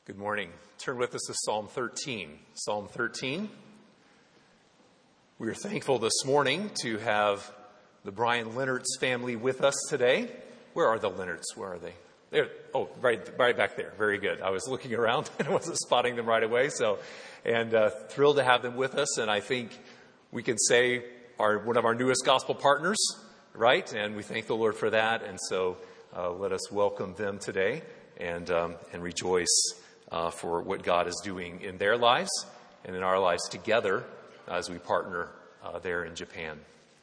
Good morning. Turn with us to Psalm 13. Psalm 13. We are thankful this morning to have the Brian Leonard's family with us today. Where are the Leonards? Where are they? There. Oh, right back there. Very good. I was looking around and I wasn't spotting them right away. Thrilled to have them with us. And I think we can say one of our newest gospel partners, right? And we thank the Lord for that. And so let us welcome them today and rejoice for what God is doing in their lives and in our lives together as we partner there in Japan.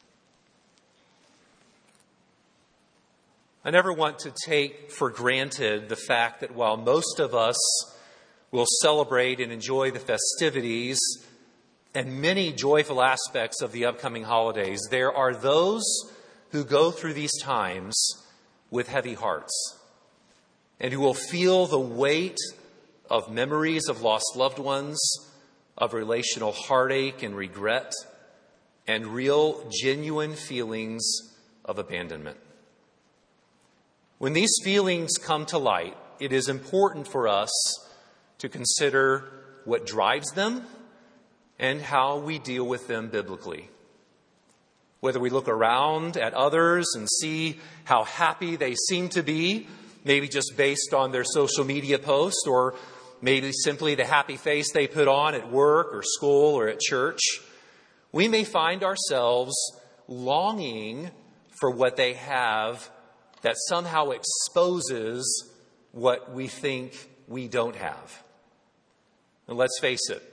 I never want to take for granted the fact that while most of us will celebrate and enjoy the festivities and many joyful aspects of the upcoming holidays, there are those who go through these times with heavy hearts and who will feel the weight of memories of lost loved ones, of relational heartache and regret, and real, genuine feelings of abandonment. When these feelings come to light, it is important for us to consider what drives them and how we deal with them biblically. Whether we look around at others and see how happy they seem to be, maybe just based on their social media post, or maybe simply the happy face they put on at work or school or at church, we may find ourselves longing for what they have that somehow exposes what we think we don't have. And let's face it,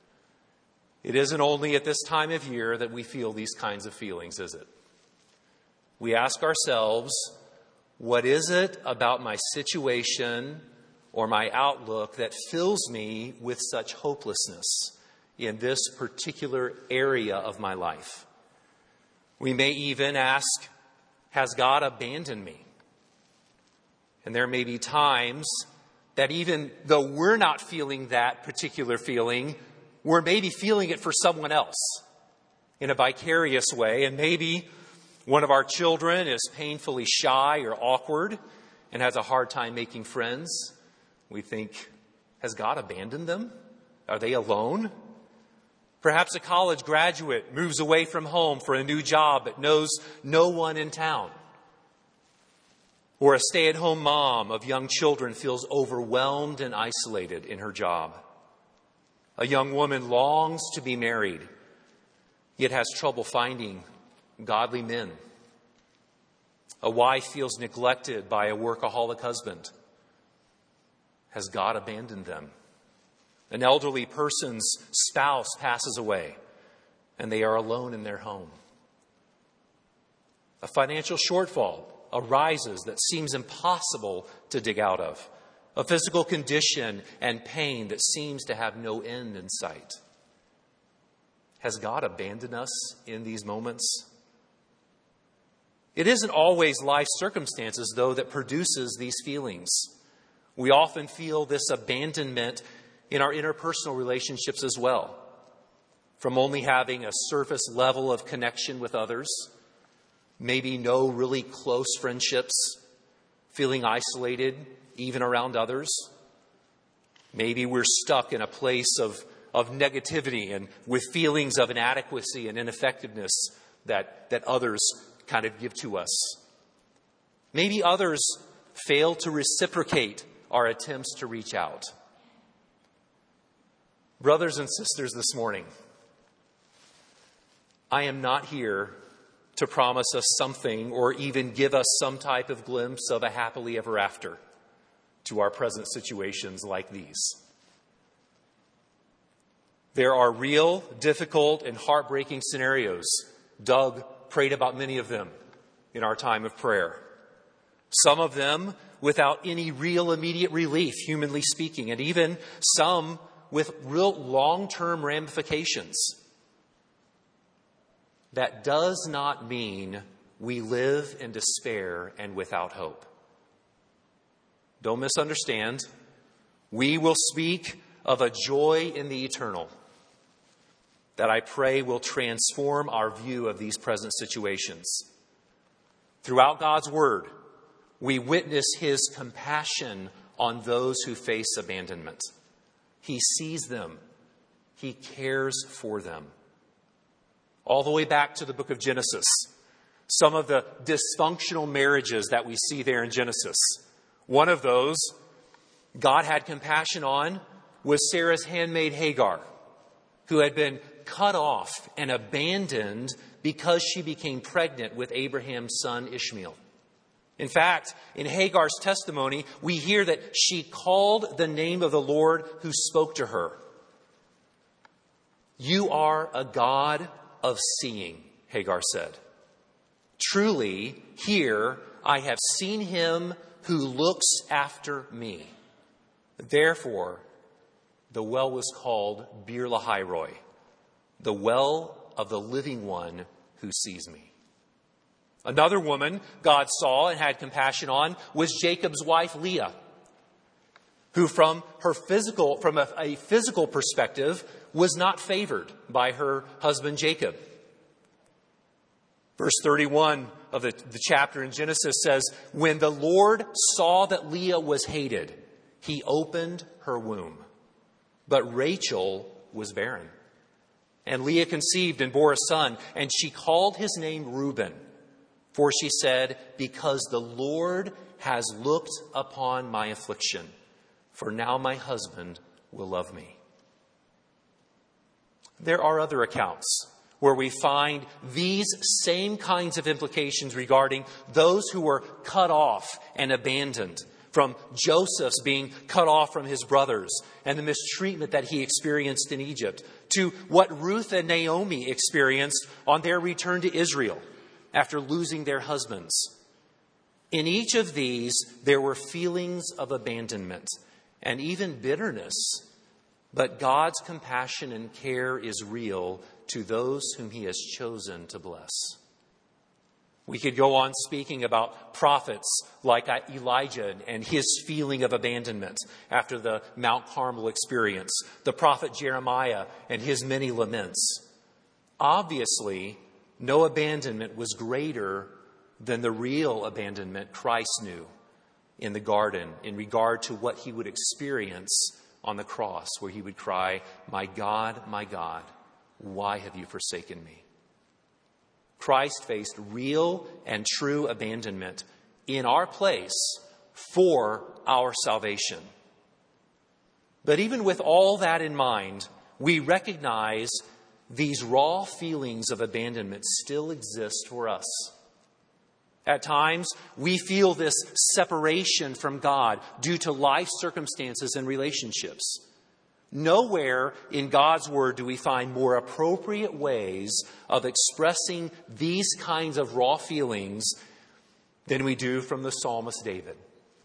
it isn't only at this time of year that we feel these kinds of feelings, is it? We ask ourselves, what is it about my situation or my outlook that fills me with such hopelessness in this particular area of my life? We may even ask, has God abandoned me? And there may be times that even though we're not feeling that particular feeling, we're maybe feeling it for someone else in a vicarious way. And maybe one of our children is painfully shy or awkward and has a hard time making friends. We think, has God abandoned them? Are they alone? Perhaps a college graduate moves away from home for a new job but knows no one in town. Or a stay-at-home mom of young children feels overwhelmed and isolated in her job. A young woman longs to be married, yet has trouble finding godly men. A wife feels neglected by a workaholic husband. Has God abandoned them? An elderly person's spouse passes away and they are alone in their home. A financial shortfall arises that seems impossible to dig out of. A physical condition and pain that seems to have no end in sight. Has God abandoned us in these moments? It isn't always life circumstances, though, that produces these feelings. We often feel this abandonment in our interpersonal relationships as well. From only having a surface level of connection with others, maybe no really close friendships, feeling isolated even around others. Maybe we're stuck in a place of negativity and with feelings of inadequacy and ineffectiveness that others kind of give to us. Maybe others fail to reciprocate our attempts to reach out. Brothers and sisters, this morning, I am not here to promise us something or even give us some type of glimpse of a happily ever after to our present situations like these. There are real, difficult, and heartbreaking scenarios. Doug prayed about many of them in our time of prayer. Some of them without any real immediate relief, humanly speaking, and even some with real long-term ramifications. That does not mean we live in despair and without hope. Don't misunderstand. We will speak of a joy in the eternal that I pray will transform our view of these present situations. Throughout God's Word, we witness His compassion on those who face abandonment. He sees them. He cares for them. All the way back to the book of Genesis, some of the dysfunctional marriages that we see there in Genesis. One of those God had compassion on was Sarah's handmaid Hagar, who had been cut off and abandoned because she became pregnant with Abraham's son Ishmael. In fact, in Hagar's testimony, we hear that she called the name of the Lord who spoke to her. "You are a God of seeing," Hagar said. "Truly, here I have seen him who looks after me." Therefore, the well was called Bir Lahairoi, the well of the living one who sees me. Another woman God saw and had compassion on was Jacob's wife Leah, who from a physical perspective was not favored by her husband Jacob. Verse 31 of the chapter in Genesis says, "When the Lord saw that Leah was hated, he opened her womb. But Rachel was barren. And Leah conceived and bore a son, and she called his name Reuben. For she said, because the Lord has looked upon my affliction, for now my husband will love me." There are other accounts where we find these same kinds of implications regarding those who were cut off and abandoned, from Joseph's being cut off from his brothers and the mistreatment that he experienced in Egypt, to what Ruth and Naomi experienced on their return to Israel after losing their husbands. In each of these, there were feelings of abandonment and even bitterness, but God's compassion and care is real to those whom he has chosen to bless. We could go on speaking about prophets like Elijah and his feeling of abandonment after the Mount Carmel experience, the prophet Jeremiah and his many laments. Obviously, no abandonment was greater than the real abandonment Christ knew in the garden in regard to what he would experience on the cross, where he would cry, my God, why have you forsaken me?" Christ faced real and true abandonment in our place for our salvation. But even with all that in mind, we recognize these raw feelings of abandonment still exist for us. At times, we feel this separation from God due to life circumstances and relationships. Nowhere in God's Word do we find more appropriate ways of expressing these kinds of raw feelings than we do from the psalmist David.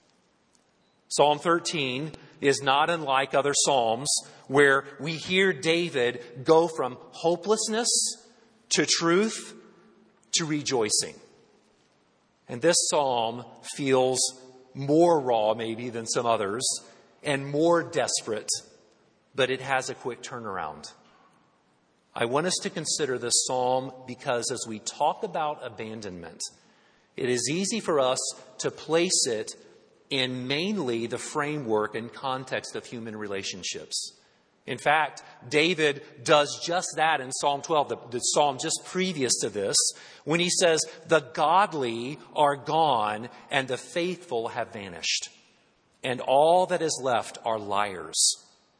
Psalm 13 is not unlike other psalms where we hear David go from hopelessness to truth to rejoicing. And this psalm feels more raw maybe than some others and more desperate, but it has a quick turnaround. I want us to consider this psalm because as we talk about abandonment, it is easy for us to place it in mainly the framework and context of human relationships. In fact, David does just that in Psalm 12, the psalm just previous to this, when he says, "The godly are gone and the faithful have vanished, and all that is left are liars."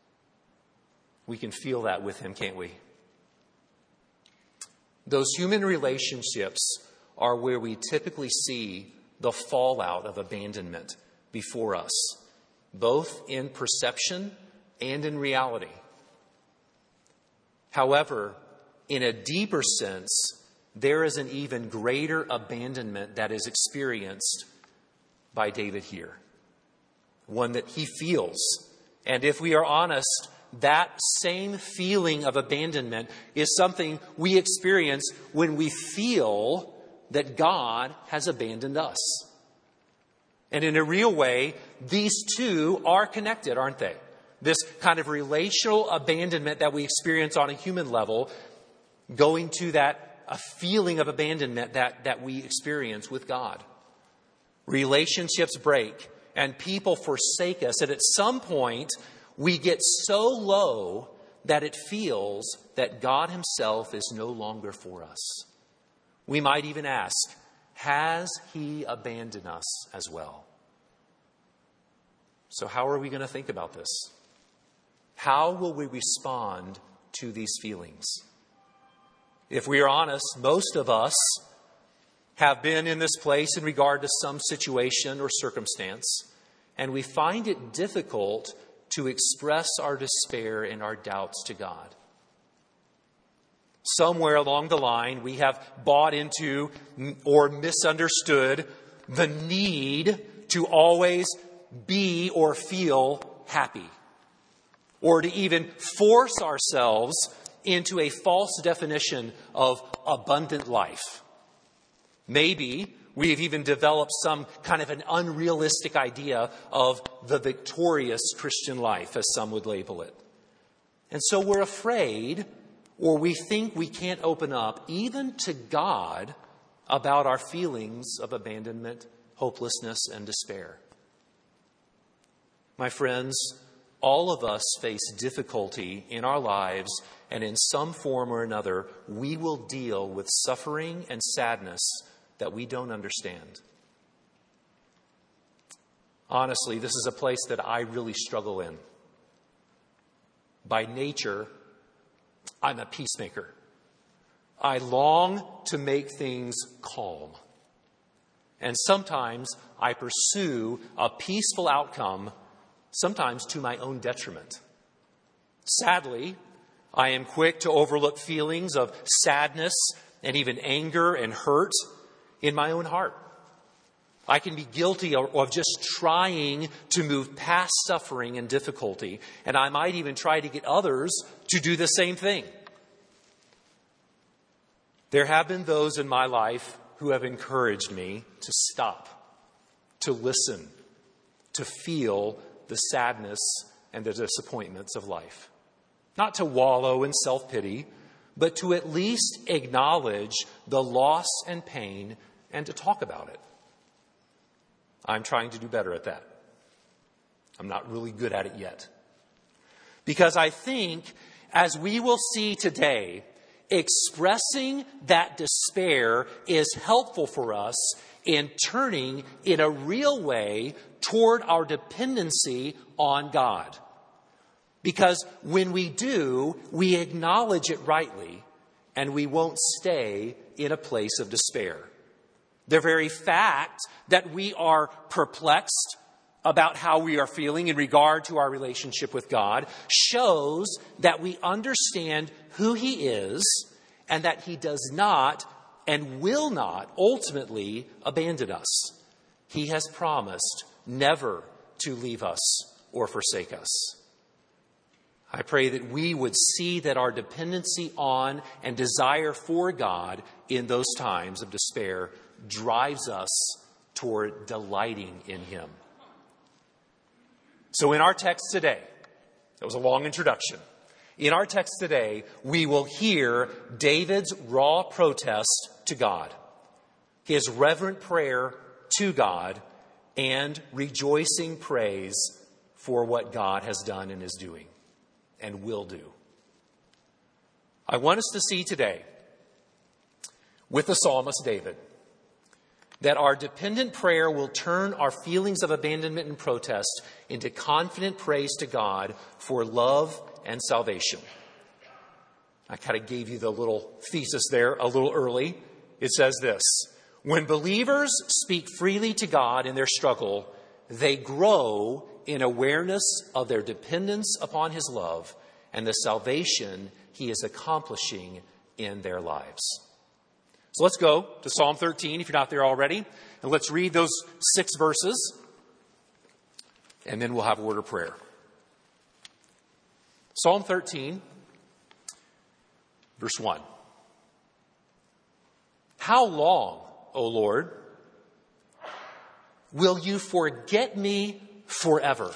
We can feel that with him, can't we? Those human relationships are where we typically see the fallout of abandonment before us, both in perception and in reality. However, in a deeper sense, there is an even greater abandonment that is experienced by David here, one that he feels. And if we are honest, that same feeling of abandonment is something we experience when we feel that God has abandoned us. And in a real way, these two are connected, aren't they? This kind of relational abandonment that we experience on a human level, going to a feeling of abandonment that we experience with God. Relationships break, and people forsake us. And at some point, we get so low that it feels that God himself is no longer for us. We might even ask, has he abandoned us as well? So how are we going to think about this? How will we respond to these feelings? If we are honest, most of us have been in this place in regard to some situation or circumstance, and we find it difficult to express our despair and our doubts to God. Somewhere along the line, we have bought into or misunderstood the need to always be or feel happy, or to even force ourselves into a false definition of abundant life. Maybe we have even developed some kind of an unrealistic idea of the victorious Christian life, as some would label it. And so we're afraid, or we think we can't open up even to God about our feelings of abandonment, hopelessness, and despair. My friends, all of us face difficulty in our lives, and in some form or another, we will deal with suffering and sadness that we don't understand. Honestly, this is a place that I really struggle in. By nature, I'm a peacemaker. I long to make things calm. And sometimes I pursue a peaceful outcome, sometimes to my own detriment. Sadly, I am quick to overlook feelings of sadness and even anger and hurt in my own heart. I can be guilty of just trying to move past suffering and difficulty, and I might even try to get others to do the same thing. There have been those in my life who have encouraged me to stop, to listen, to feel the sadness and the disappointments of life. Not to wallow in self-pity, but to at least acknowledge the loss and pain and to talk about it. I'm trying to do better at that. I'm not really good at it yet. Because I think, as we will see today, expressing that despair is helpful for us in turning in a real way toward our dependency on God. Because when we do, we acknowledge it rightly, and we won't stay in a place of despair. The very fact that we are perplexed about how we are feeling in regard to our relationship with God shows that we understand who He is and that He does not and will not ultimately abandon us. He has promised never to leave us or forsake us. I pray that we would see that our dependency on and desire for God in those times of despair drives us toward delighting in Him. So in our text today, that was a long introduction. In our text today, we will hear David's raw protest to God, his reverent prayer to God, and rejoicing praise for what God has done and is doing and will do. I want us to see today, with the psalmist David, that our dependent prayer will turn our feelings of abandonment and protest into confident praise to God for love and salvation. I kind of gave you the little thesis there a little early. It says this: when believers speak freely to God in their struggle, they grow in awareness of their dependence upon His love and the salvation He is accomplishing in their lives. So let's go to Psalm 13, if you're not there already, and let's read those 6 verses, and then we'll have a word of prayer. Psalm 13, verse 1. How long, O Lord, will you forget me forever?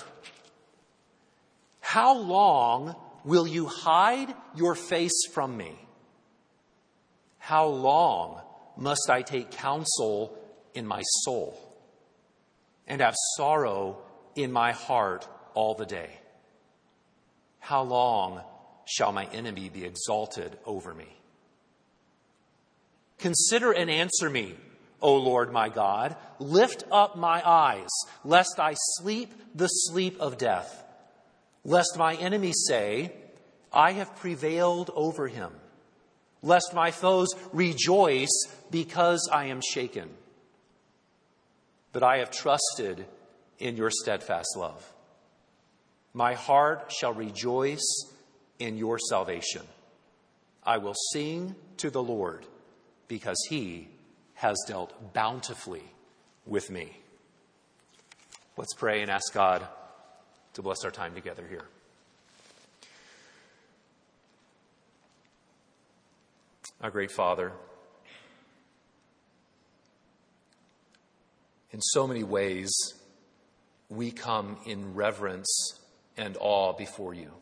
How long will you hide your face from me? How long must I take counsel in my soul? and have sorrow in my heart all the day. How long shall my enemy be exalted over me? Consider and answer me, O Lord my God. Lift up my eyes, lest I sleep the sleep of death, lest my enemies say, I have prevailed over him, lest my foes rejoice because I am shaken. But I have trusted in your steadfast love. My heart shall rejoice in your salvation. I will sing to the Lord because he has dealt bountifully with me. Let's pray and ask God to bless our time together here. Our great Father, in so many ways, we come in reverence and awe before you.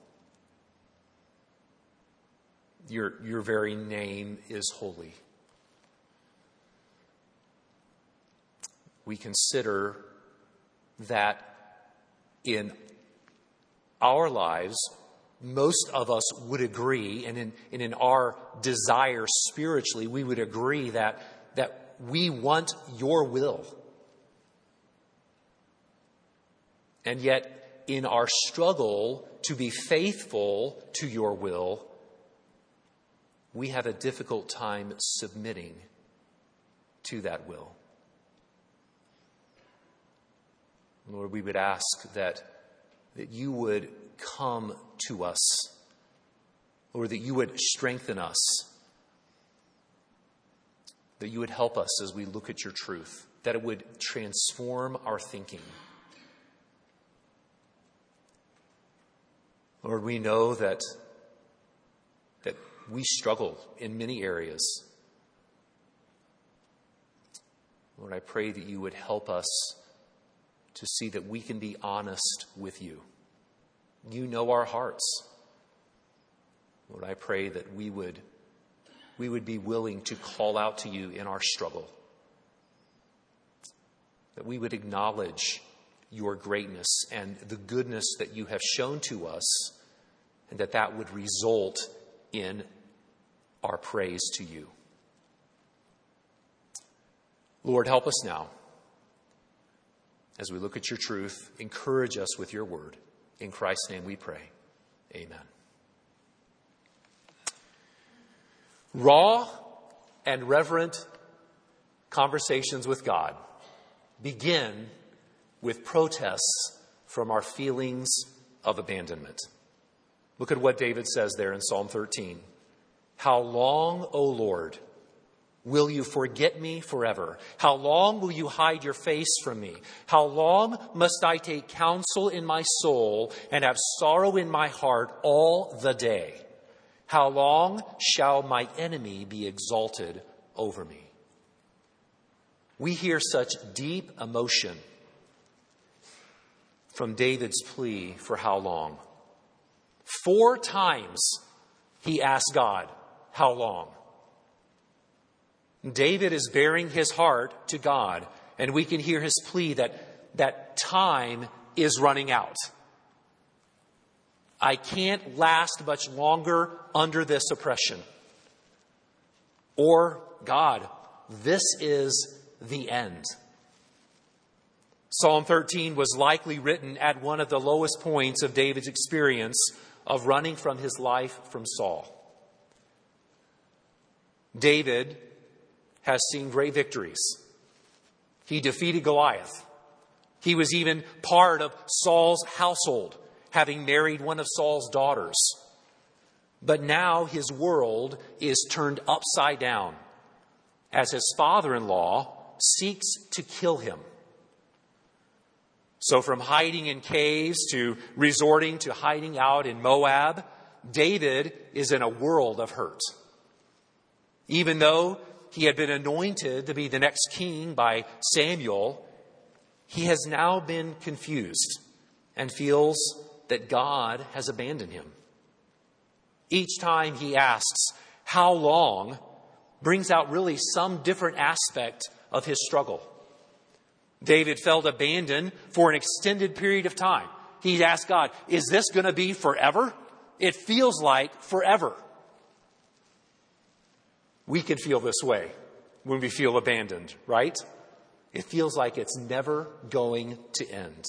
Your very name is holy. We consider that in our lives, most of us would agree, and in our desire spiritually, we would agree that we want your will. And yet, in our struggle to be faithful to your will, we have a difficult time submitting to that will. Lord, we would ask that you would come to us, Lord, that you would strengthen us, that you would help us as we look at your truth, that it would transform our thinking. Lord, we know that we struggle in many areas. Lord, I pray that you would help us to see that we can be honest with you. You know our hearts. Lord, I pray that we would be willing to call out to you in our struggle, that we would acknowledge your greatness and the goodness that you have shown to us, and that would result in our praise to you. Lord, help us now as we look at your truth. Encourage us with your word. In Christ's name we pray. Amen. Raw and reverent conversations with God begin with protests from our feelings of abandonment. Look at what David says there in Psalm 13. How long, O Lord, will you forget me forever? How long will you hide your face from me? How long must I take counsel in my soul and have sorrow in my heart all the day? How long shall my enemy be exalted over me? We hear such deep emotion from David's plea for how long. 4 times he asked God, how long? David is bearing his heart to God, and we can hear his plea that time is running out. I can't last much longer under this oppression. Or, God, this is the end. Psalm 13 was likely written at one of the lowest points of David's experience of running from his life from Saul. David has seen great victories. He defeated Goliath. He was even part of Saul's household, having married one of Saul's daughters. But now his world is turned upside down as his father-in-law seeks to kill him. So from hiding in caves to resorting to hiding out in Moab, David is in a world of hurt. Even though he had been anointed to be the next king by Samuel, he has now been confused and feels that God has abandoned him. Each time he asks, how long, brings out really some different aspect of his struggle. David felt abandoned for an extended period of time. He'd asked God, is this going to be forever? It feels like forever. We can feel this way when we feel abandoned, right? It feels like it's never going to end.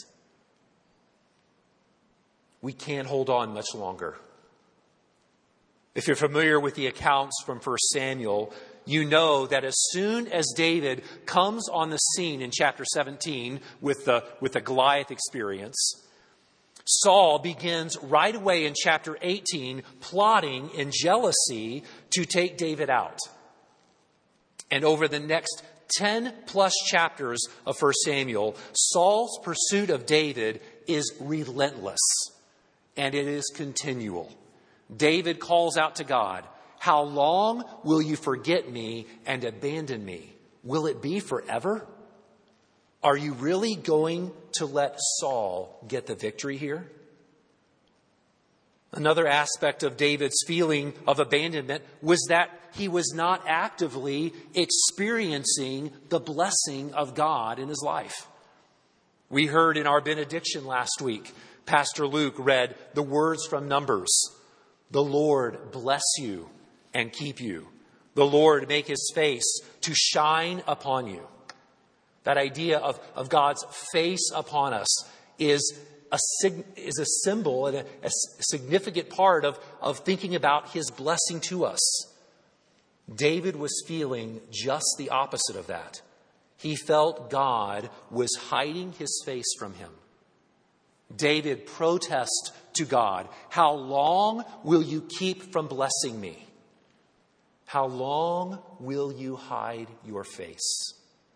We can't hold on much longer. If you're familiar with the accounts from 1 Samuel, you know that as soon as David comes on the scene in chapter 17 with the Goliath experience, Saul begins right away in chapter 18 plotting in jealousy to take David out. And over the next 10 plus chapters of 1 Samuel, Saul's pursuit of David is relentless and it is continual. David calls out to God, "How long will you forget me and abandon me? Will it be forever? Are you really going to let Saul get the victory here?" Another aspect of David's feeling of abandonment was that he was not actively experiencing the blessing of God in his life. We heard in our benediction last week, Pastor Luke read the words from Numbers. "The Lord bless you and keep you. The Lord make his face to shine upon you." That idea of God's face upon us is a symbol and a significant part of thinking about his blessing to us. David was feeling just the opposite of that. He felt God was hiding his face from him. David protests to God, "How long will you keep from blessing me? How long will you hide your face?"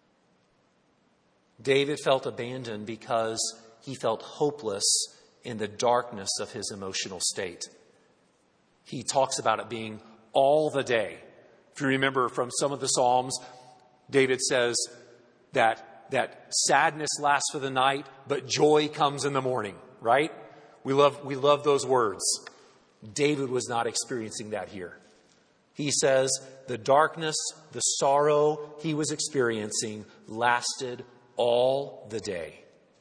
David felt abandoned because he felt hopeless in the darkness of his emotional state. He talks about it being all the day. If you remember from some of the Psalms, David says that sadness lasts for the night, but joy comes in the morning, right? We love those words. David was not experiencing that here. He says the darkness, the sorrow he was experiencing lasted all the day.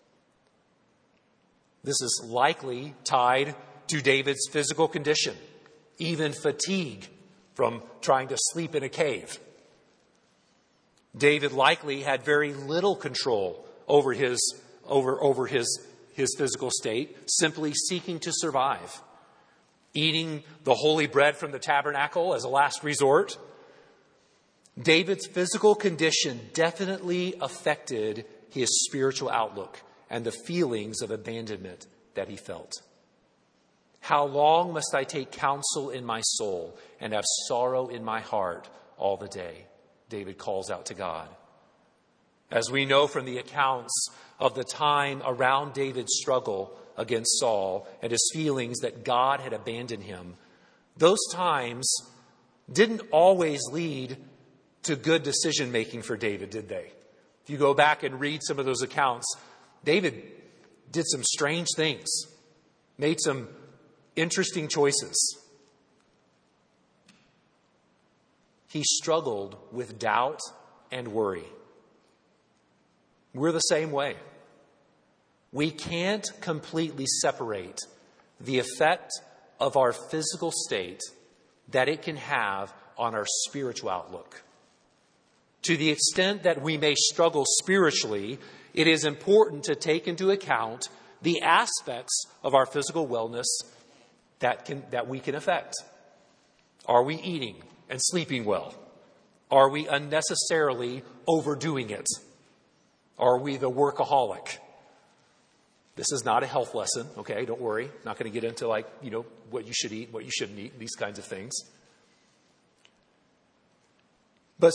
This is likely tied to David's physical condition, even fatigue from trying to sleep in a cave. David likely had very little control over his physical state, simply seeking to survive. Eating the holy bread from the tabernacle as a last resort. David's physical condition definitely affected his spiritual outlook and the feelings of abandonment that he felt. "How long must I take counsel in my soul and have sorrow in my heart all the day?" David calls out to God. As we know from the accounts of the time around David's struggle against Saul and his feelings that God had abandoned him, those times didn't always lead to good decision making for David, did they? If you go back and read some of those accounts, David did some strange things, made some interesting choices. He struggled with doubt and worry. We're the same way. We can't completely separate the effect of our physical state that it can have on our spiritual outlook. To the extent that we may struggle spiritually, it is important to take into account the aspects of our physical wellness that we can affect. Are we eating and sleeping well? Are we unnecessarily overdoing it? Are we the workaholic? This is not a health lesson, okay? Don't worry. Not going to get into what you should eat, what you shouldn't eat, these kinds of things. But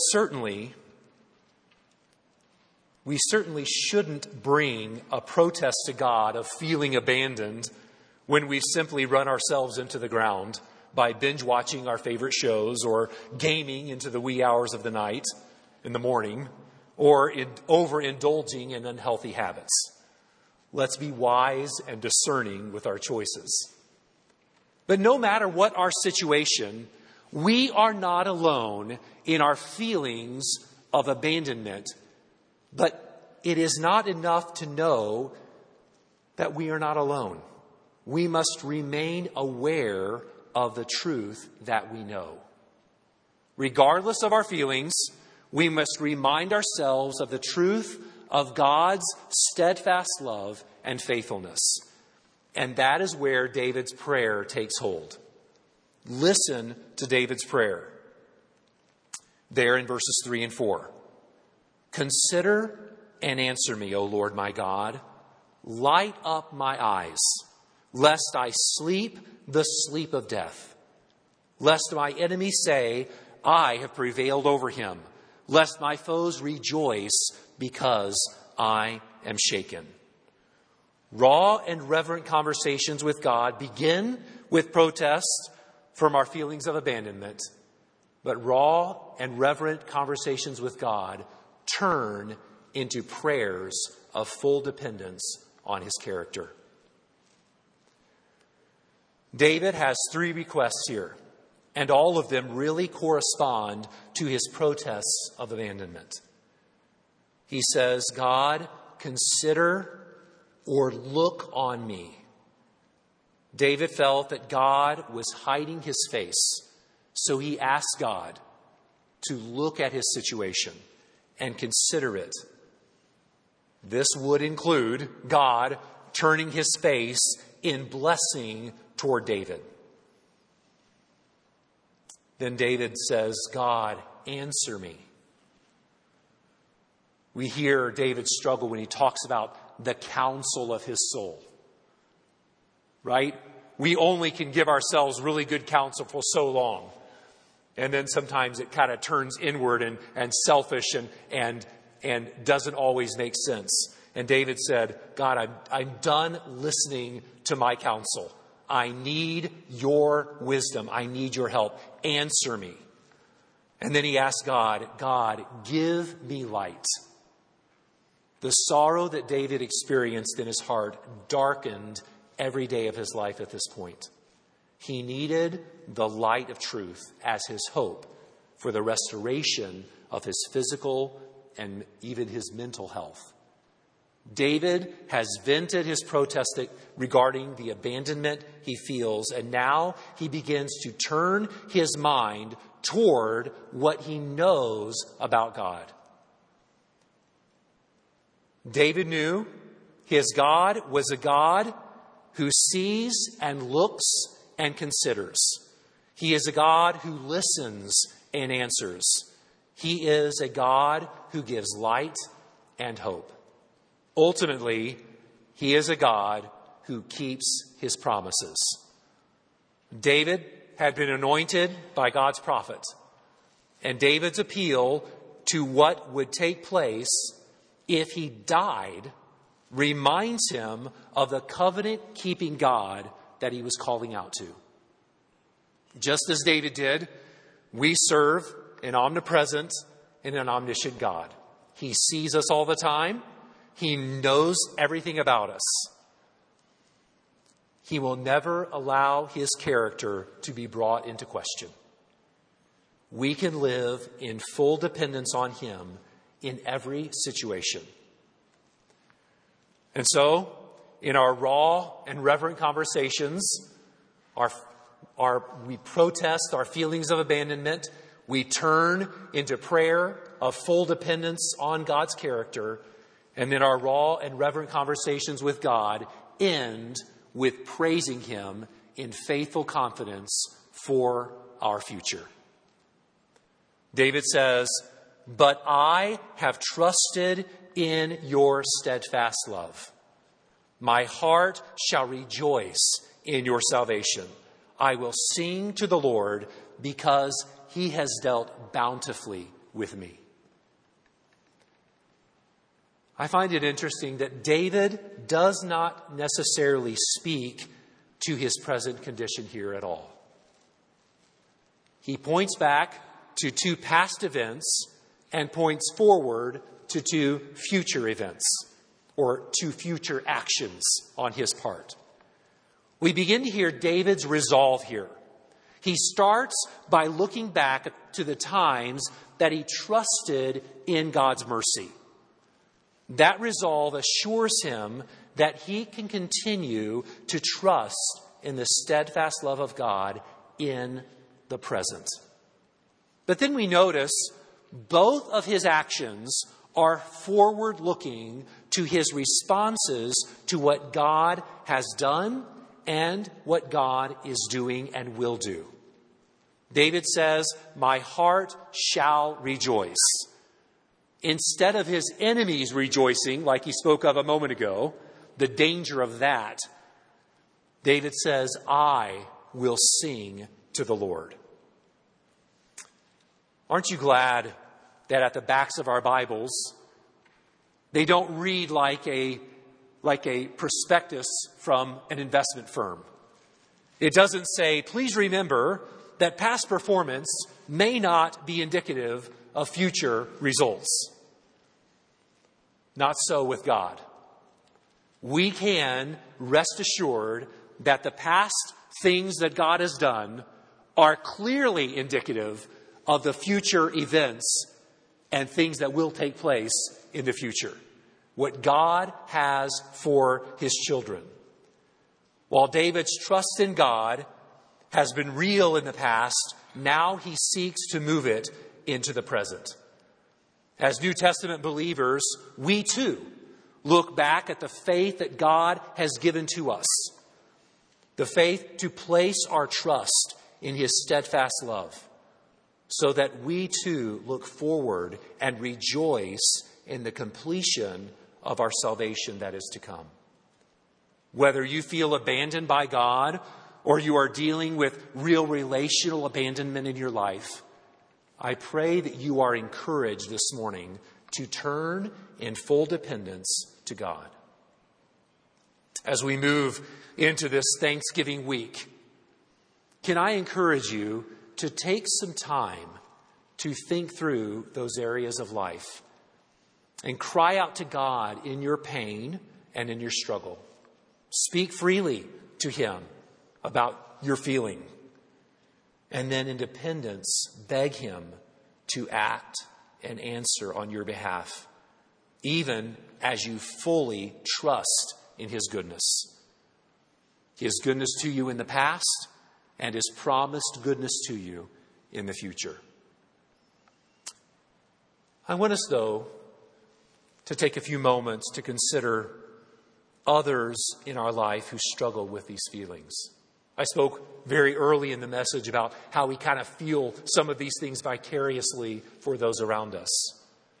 we certainly shouldn't bring a protest to God of feeling abandoned when we simply run ourselves into the ground by binge watching our favorite shows or gaming into the wee hours of the night in the morning or overindulging in unhealthy habits. Let's be wise and discerning with our choices. But no matter what our situation, we are not alone in our feelings of abandonment. But it is not enough to know that we are not alone. We must remain aware of the truth that we know. Regardless of our feelings, we must remind ourselves of the truth of God's steadfast love and faithfulness. And that is where David's prayer takes hold. Listen to David's prayer. There in verses 3 and 4. Consider and answer me, O Lord my God. Light up my eyes, lest I sleep the sleep of death. Lest my enemies say, I have prevailed over him. Lest my foes rejoice because I am shaken. Raw and reverent conversations with God begin with protest from our feelings of abandonment. But raw and reverent conversations with God turn into prayers of full dependence on his character. David has 3 requests here, and all of them really correspond to his protests of abandonment. He says, God, consider or look on me. David felt that God was hiding his face, so he asked God to look at his situation and consider it. This would include God turning his face in blessing toward David. Then David says, God, answer me. We hear David struggle when he talks about the counsel of his soul. Right? We only can give ourselves really good counsel for so long. And then sometimes it kind of turns inward and selfish and doesn't always make sense. And David said, God, I'm done listening to my counsel. I need your wisdom. I need your help. Answer me. And then he asked God, God, give me light. The sorrow that David experienced in his heart darkened every day of his life at this point. He needed the light of truth as his hope for the restoration of his physical and even his mental health. David has vented his protest regarding the abandonment he feels, and now he begins to turn his mind toward what he knows about God. David knew his God was a God who sees and looks and considers. He is a God who listens and answers. He is a God who gives light and hope. Ultimately, he is a God who keeps his promises. David had been anointed by God's prophet, and David's appeal to what would take place if he died reminds him of the covenant-keeping God that he was calling out to. Just as David did, we serve an omnipresent and an omniscient God. He sees us all the time. He knows everything about us. He will never allow his character to be brought into question. We can live in full dependence on him in every situation. And so, in our raw and reverent conversations, we protest our feelings of abandonment. We turn into prayer of full dependence on God's character. And then our raw and reverent conversations with God end with praising him in faithful confidence for our future. David says, "But I have trusted in your steadfast love. My heart shall rejoice in your salvation. I will sing to the Lord because he has dealt bountifully with me." I find it interesting that David does not necessarily speak to his present condition here at all. He points back to 2 past events and points forward to 2 future events or 2 future actions on his part. We begin to hear David's resolve here. He starts by looking back to the times that he trusted in God's mercy. That resolve assures him that he can continue to trust in the steadfast love of God in the present. But then we notice both of his actions are forward-looking to his responses to what God has done and what God is doing and will do. David says, "My heart shall rejoice." Instead of his enemies rejoicing, like he spoke of a moment ago, the danger of that, David says, "I will sing to the Lord." Aren't you glad that at the backs of our Bibles, they don't read like a prospectus from an investment firm? It doesn't say, "Please remember that past performance may not be indicative of future results." Not so with God. We can rest assured that the past things that God has done are clearly indicative of the future events and things that will take place in the future. What God has for his children. While David's trust in God has been real in the past, now he seeks to move it into the present. As New Testament believers, we too look back at the faith that God has given to us. The faith to place our trust in his steadfast love, so that we too look forward and rejoice in the completion of our salvation that is to come. Whether you feel abandoned by God or you are dealing with real relational abandonment in your life, I pray that you are encouraged this morning to turn in full dependence to God. As we move into this Thanksgiving week, can I encourage you to take some time to think through those areas of life and cry out to God in your pain and in your struggle. Speak freely to him about your feeling. And then in dependence, beg him to act and answer on your behalf, even as you fully trust in his goodness. His goodness to you in the past and his promised goodness to you in the future. I want us, though, to take a few moments to consider others in our life who struggle with these feelings. I spoke very early in the message about how we kind of feel some of these things vicariously for those around us.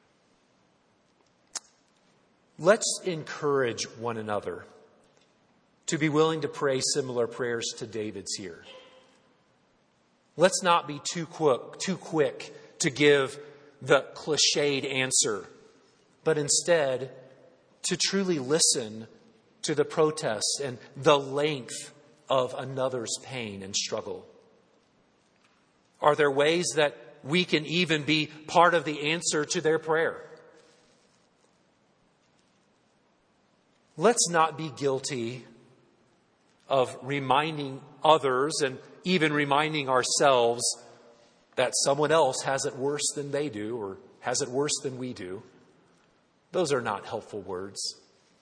Let's encourage one another to be willing to pray similar prayers to David's here. Let's not be too quick to give the cliched answer, but instead to truly listen to the protest and the length of another's pain and struggle. Are there ways that we can even be part of the answer to their prayer? Let's not be guilty of reminding others and even reminding ourselves that someone else has it worse than they do or has it worse than we do. Those are not helpful words.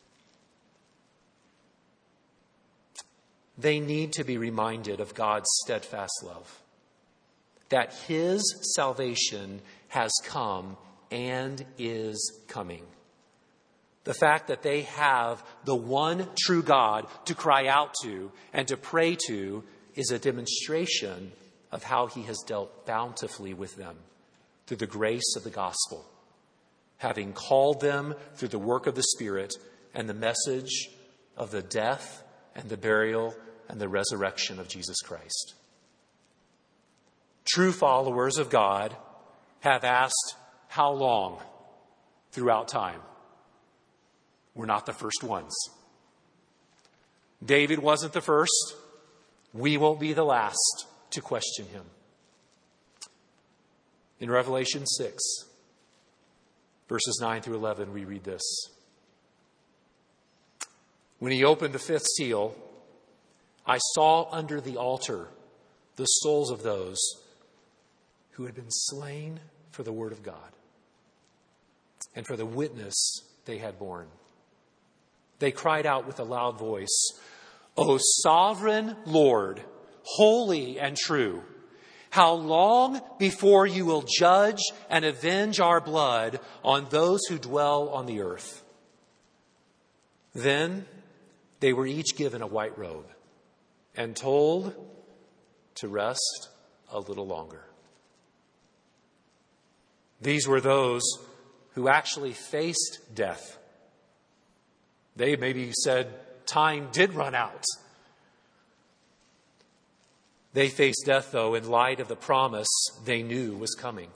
They need to be reminded of God's steadfast love, that his salvation has come and is coming. The fact that they have the one true God to cry out to and to pray to is a demonstration of how he has dealt bountifully with them through the grace of the gospel, having called them through the work of the Spirit and the message of the death and the burial and the resurrection of Jesus Christ. True followers of God have asked, how long throughout time? We're not the first ones. David wasn't the first. We won't be the last to question him. In Revelation 6, verses 9 through 11, we read this. When he opened the fifth seal, I saw under the altar the souls of those who had been slain for the word of God and for the witness they had borne. They cried out with a loud voice, "O sovereign Lord, holy and true, how long before you will judge and avenge our blood on those who dwell on the earth?" Then they were each given a white robe and told to rest a little longer. These were those who actually faced death. They maybe said time did run out. They faced death, though, in light of the promise they knew was coming.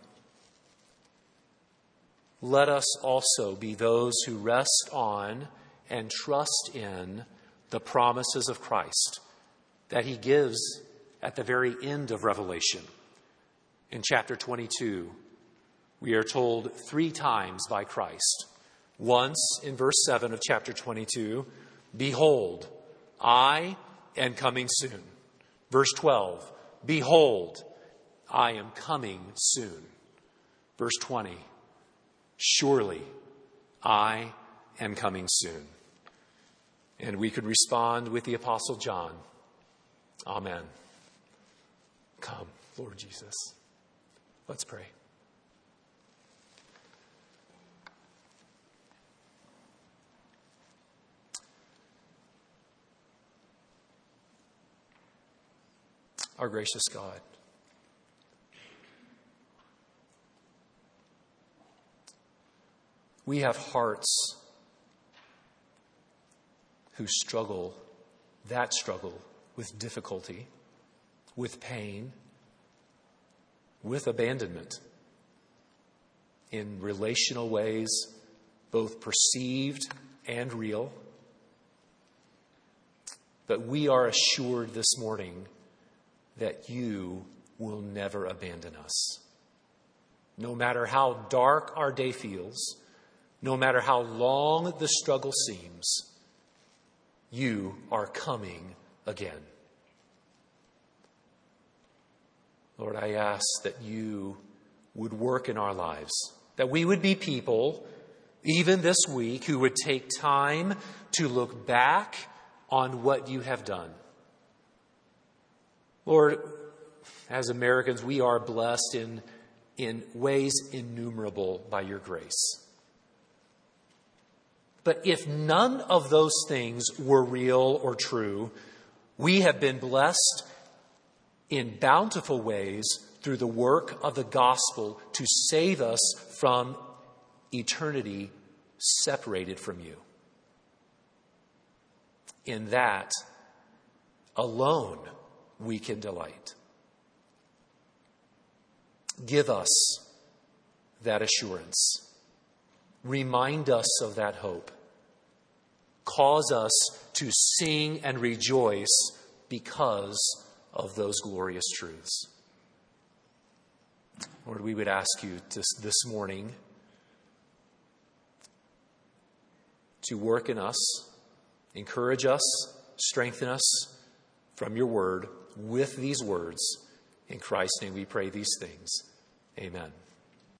Let us also be those who rest on and trust in the promises of Christ that he gives at the very end of Revelation. In chapter 22, we are told 3 times by Christ. Once in verse 7 of chapter 22, "Behold, I am coming soon." Verse 12, "Behold, I am coming soon." Verse 20, "Surely I am coming soon." And we could respond with the Apostle John, "Amen." Come, Lord Jesus. Let's pray. Our gracious God, we have hearts who struggle with difficulty, with pain, with abandonment in relational ways, both perceived and real. But we are assured this morning that you will never abandon us. No matter how dark our day feels, no matter how long the struggle seems, you are coming again. Lord, I ask that you would work in our lives, that we would be people, even this week, who would take time to look back on what you have done. Lord, as Americans, we are blessed in ways innumerable by your grace. But if none of those things were real or true, we have been blessed in bountiful ways through the work of the gospel to save us from eternity separated from you. In that alone we can delight. Give us that assurance. Remind us of that hope. Cause us to sing and rejoice because of those glorious truths. Lord, we would ask you this morning to work in us, encourage us, strengthen us from your word with these words. In Christ's name we pray these things. Amen.